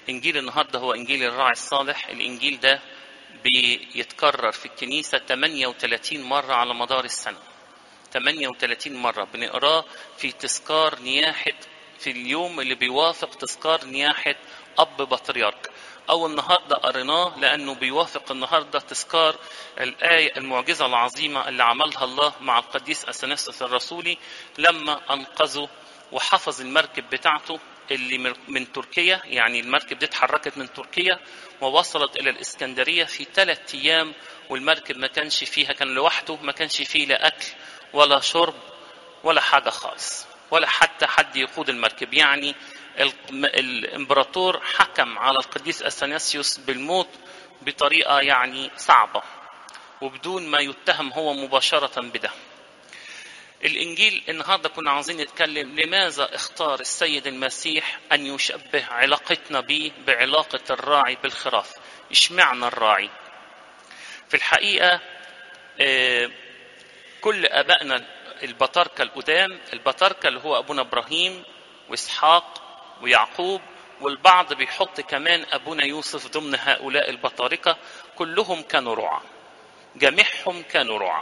إنجيل النهاردة هو إنجيل الراعي الصالح. الإنجيل ده بيتكرر في الكنيسة 38 مرة على مدار السنة. 38 مرة بنقراه في تذكار نياحة، في اليوم اللي بيوافق تذكار نياحة أب بطريرك. أو النهاردة قريناه لأنه بيوافق النهاردة تذكار الآية المعجزة العظيمة اللي عملها الله مع القديس أثناسيوس الرسولي لما أنقذه وحفظ المركب بتاعته اللي من تركيا. يعني المركب دي اتحركت من تركيا ووصلت إلى الإسكندرية في 3 أيام، والمركب ما كانش فيها، كان لوحده، ما كانش فيه لا أكل ولا شرب ولا حاجة خالص، ولا حتى حد يقود المركب. يعني الامبراطور حكم على القديس أثناسيوس بالموت بطريقة يعني صعبة وبدون ما يتهم هو مباشرة بده. الإنجيل النهاردة كنا عاوزين نتكلم لماذا اختار السيد المسيح أن يشبه علاقتنا به بعلاقة الراعي بالخراف. اشمعنى الراعي؟ في الحقيقة كل أبائنا البطاركة القدام، البطاركة اللي هو أبونا إبراهيم وإسحاق ويعقوب، والبعض بيحط كمان أبونا يوسف ضمن هؤلاء البطاركة، كلهم كانوا رعاة، جميعهم كانوا رعاة.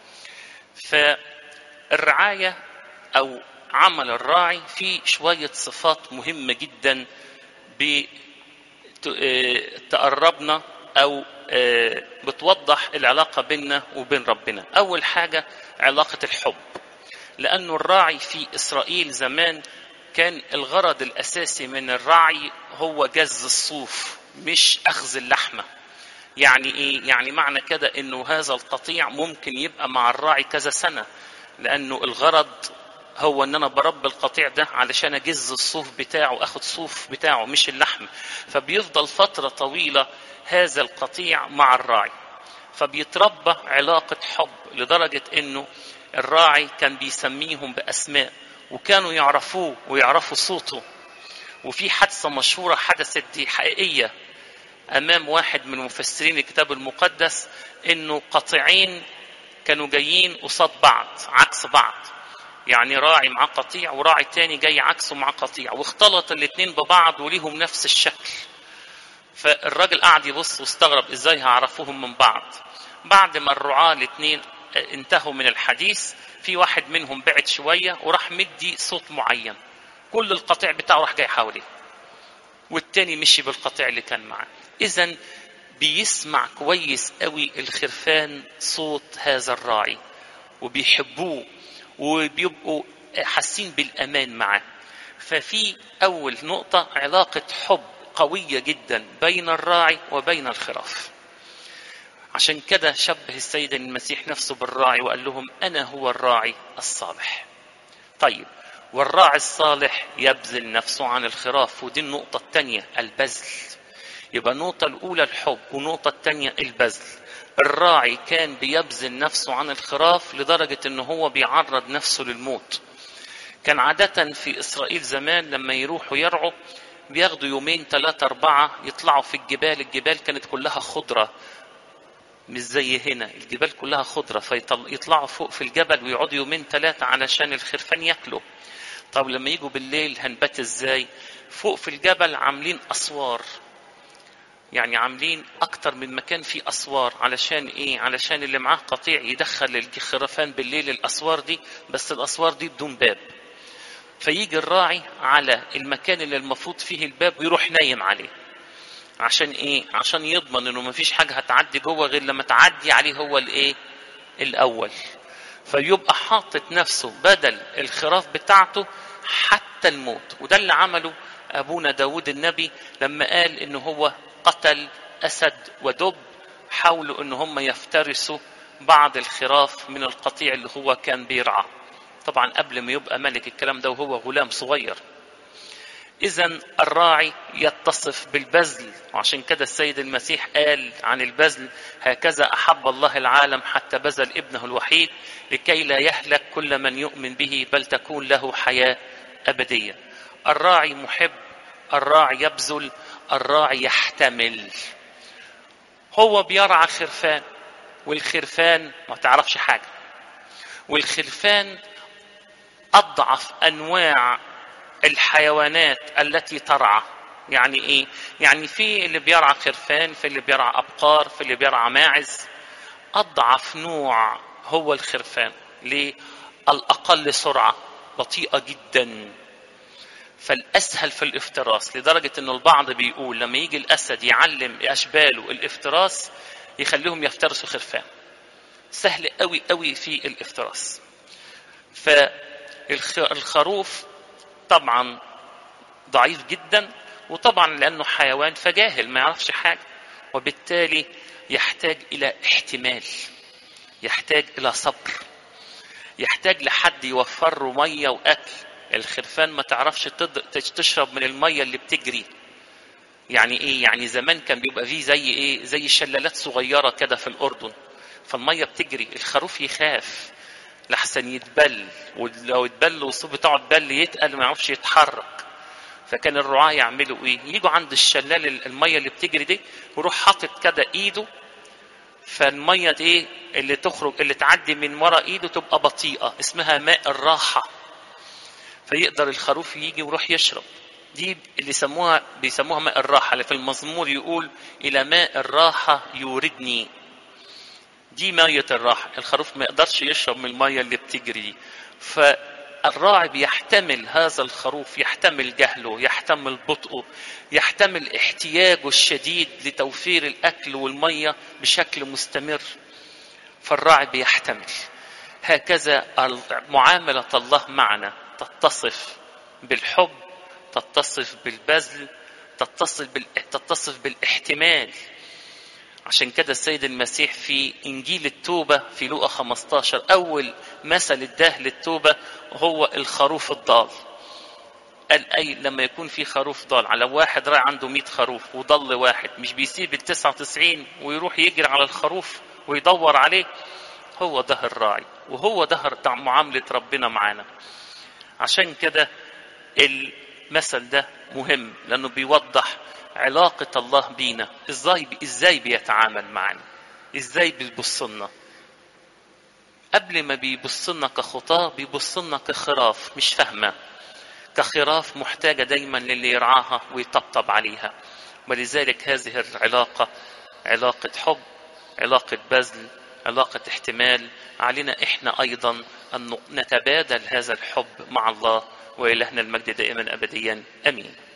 فالرعاية أو عمل الراعي فيه شوية صفات مهمة جدا بتقربنا أو بتوضح العلاقة بيننا وبين ربنا. أول حاجة علاقة الحب، لأنه الراعي في إسرائيل زمان كان الغرض الأساسي من الرعي هو جز الصوف مش أخذ اللحمة. يعني إيه؟ يعني معنى كده إنه هذا القطيع ممكن يبقى مع الراعي كذا سنة، لأنه الغرض هو ان انا برب القطيع ده علشان اجز الصوف بتاعه، اخد صوف بتاعه مش اللحم. فبيفضل فترة طويلة هذا القطيع مع الراعي، فبيتربى علاقة حب لدرجة انه الراعي كان بيسميهم باسماء وكانوا يعرفوه ويعرفوا صوته. وفي حادثة مشهورة حدثت دي حقيقية امام واحد من مفسرين الكتاب المقدس، انه قطيعين كانوا جايين قصاد بعض عكس بعض، يعني راعي مع قطيع وراعي تاني جاي عكسه مع قطيع، واختلط الاثنين ببعض وليهم نفس الشكل. فالراجل قاعد يبص واستغرب ازاي هعرفوهم من بعض. بعد ما الرعاة الاثنين انتهوا من الحديث، في واحد منهم بعد شوية وراح مدي صوت معين، كل القطيع بتاعه راح جاي حواليه، والتاني مشي بالقطيع اللي كان معاه. اذن بيسمع كويس قوي الخرفان صوت هذا الراعي وبيحبوه وبيبقوا حاسين بالأمان معاه. ففي أول نقطة علاقة حب قوية جدا بين الراعي وبين الخراف. عشان كده شبه السيد المسيح نفسه بالراعي وقال لهم أنا هو الراعي الصالح. طيب، والراعي الصالح يبذل نفسه عن الخراف، ودي النقطة الثانية البذل. يبقى النقطة الأولى الحب، والنقطة الثانية البذل. الراعي كان بيبذل نفسه عن الخراف لدرجة انه هو بيعرض نفسه للموت. كان عادة في إسرائيل زمان لما يروحوا يرعوا بياخدوا 2 3 4 يطلعوا في الجبال. الجبال كانت كلها خضرة مش زي هنا، الجبال كلها خضرة، فيطلعوا فوق في الجبل ويقعدوا 2 3 علشان الخرفان ياكلوا. طب لما يجوا بالليل هنبات ازاي؟ فوق في الجبل عاملين أسوار، يعني عاملين اكتر من مكان فيه اسوار. علشان ايه؟ علشان اللي معاه قطيع يدخل الخرفان بالليل الاسوار دي، بس الاسوار دي بدون باب. فيجي الراعي على المكان اللي المفروض فيه الباب ويروح نايم عليه. عشان ايه؟ عشان يضمن انه مفيش حاجة هتعدي جوه غير لما تعدي عليه هو الايه؟ الاول. فيبقى حاطط نفسه بدل الخراف بتاعته حتى الموت. وده اللي عمله ابونا داود النبي لما قال انه هو قتل أسد ودب، حاولوا ان هم يفترسوا بعض الخراف من القطيع اللي هو كان بيرعى، طبعا قبل ما يبقى ملك الكلام ده وهو غلام صغير. إذن الراعي يتصف بالبذل، وعشان كده السيد المسيح قال عن البذل هكذا أحب الله العالم حتى بذل ابنه الوحيد لكي لا يهلك كل من يؤمن به بل تكون له حياة أبدية. الراعي محب، الراعي يبذل، الراعي يحتمل. هو بيرعى خرفان، والخرفان ما تعرفش حاجة، والخرفان أضعف أنواع الحيوانات التي ترعى، يعني ايه؟ يعني في اللي بيرعى خرفان، في اللي بيرعى ابقار، في اللي بيرعى ماعز. اضعف نوع هو الخرفان. ليه؟ الاقل سرعة، بطيئة جدا، فالاسهل في الافتراس، لدرجة انه البعض بيقول لما يجي الاسد يعلم اشباله الافتراس يخليهم يفترسوا خرفان. سهل قوي قوي في الافتراس. فالخروف طبعا ضعيف جدا، وطبعا لانه حيوان فجاهل ما يعرفش حاجة، وبالتالي يحتاج الى احتمال، يحتاج الى صبر، يحتاج لحد يوفر له ميه واكل. الخرفان ما تعرفش تشرب من الميه اللي بتجري. يعني ايه؟ يعني زمان كان بيبقى فيه زي ايه، زي شلالات صغيره كده في الاردن، فالميه بتجري، الخروف يخاف لحسن يتبل، ولو اتبل والصوت بتاعه اتبل يتقل ما يعرفش يتحرك. فكان الرعاة يعملوا ايه؟ يجوا عند الشلال الميه اللي بتجري دي، ويروح حاطط كده ايده، فالميه ايه اللي تخرج اللي تعدي من ورا ايده تبقى بطيئه، اسمها ماء الراحه، فيقدر الخروف يجي ويروح يشرب. دي اللي بيسموها ماء الراحه، اللي في المزمور يقول الى ماء الراحه يوردني. دي ميه الراحه، الخروف ما يقدرش يشرب من الميه اللي بتجري دي. فالراعي بيحتمل هذا الخروف، يحتمل جهله، يحتمل بطئه، يحتمل احتياجه الشديد لتوفير الاكل والميه بشكل مستمر، فالراعي بيحتمل. هكذا معاملة الله معنا تتصف بالحب، تتصف بالبذل، تتصف بالاحتمال. عشان كده السيد المسيح في إنجيل التوبة في لوقا 15 أول مثل اداه للتوبة هو الخروف الضال. قال أي لما يكون في خروف ضال، على واحد راعي عنده 100 خروف وضل واحد، مش بيسيب ال99 ويروح يجري على الخروف ويدور عليه؟ هو ده الراعي، وهو ده معاملة ربنا معانا. عشان كده المثل ده مهم، لأنه بيوضح علاقة الله بينا، إزاي بيتعامل معنا، إزاي بيبصلنا. قبل ما بيبصلنا كخطاة بيبصلنا كخراف مش فاهمة، كخراف محتاجة دايما للي يرعاها ويطبطب عليها. ولذلك هذه العلاقة علاقة حب، علاقة بذل، علاقة احتمال. علينا احنا ايضا ان نتبادل هذا الحب مع الله، وإلهنا المجد دائما ابديا امين.